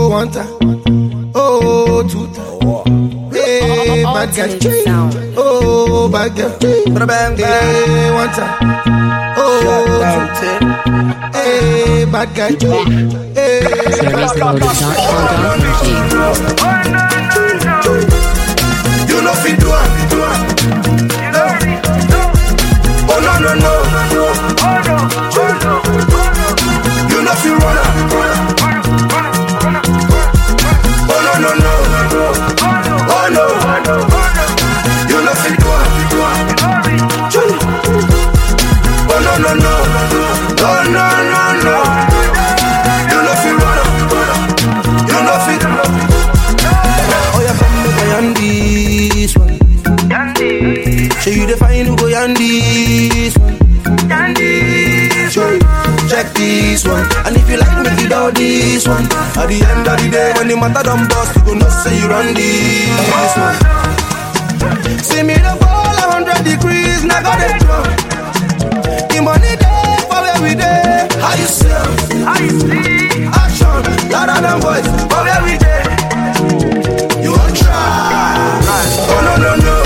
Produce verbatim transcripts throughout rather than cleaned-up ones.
Oh, one time. Oh, two time. Hey, bad girl. Oh, bad girl. Hey, one time. Oh, two time. Hey, bad girl. Hey. You know fi do it. Oh no no no. Oh no oh no. You know fi run it. Oh no no no. Oh no. You know fi do it. Oh no no no. Oh no no no. You know fi run it. You know fi. Oh yeah, come make I on this one. Show you the fine who go on this one. Show check this one. And if you like me, you do this one. At the end of the day, when the matter done bust, you go not say you run this one. See me the ball a hundred degrees, now got it drunk. The money there for every day. How you sell? How you see? Action, louder than voice for every day. You won't try. Oh no no no.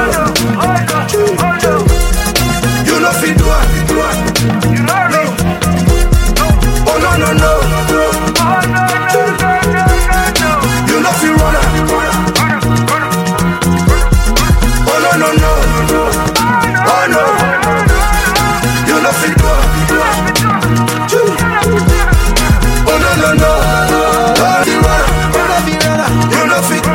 You know fi do it. You know me. Oh no no no. You know fi run it. Oh no no no. Oh no. You know fi do it. Oh no no no. You know fi.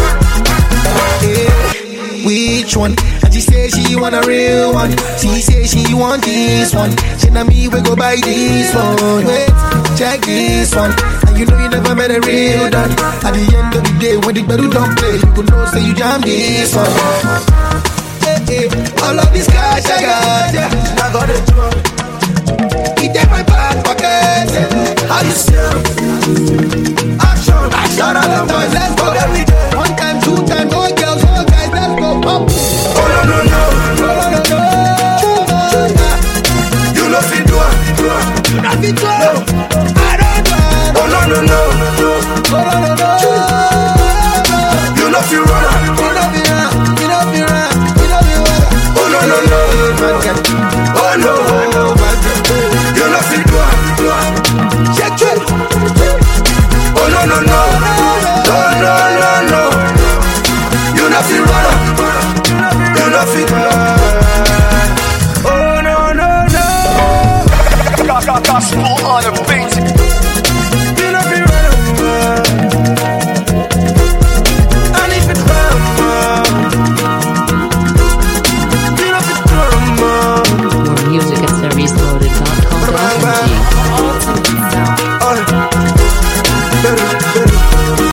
Which one? And she say she want a real one. She say she want this one. She na me we go buy this one. Wait, check this one. And you know you never met a real done. At the end of the day, when the battle don't play, you could know say you jam this one. Hey, hey, all of this cash I got, yeah, I got it. It in my back pocket. How you sell?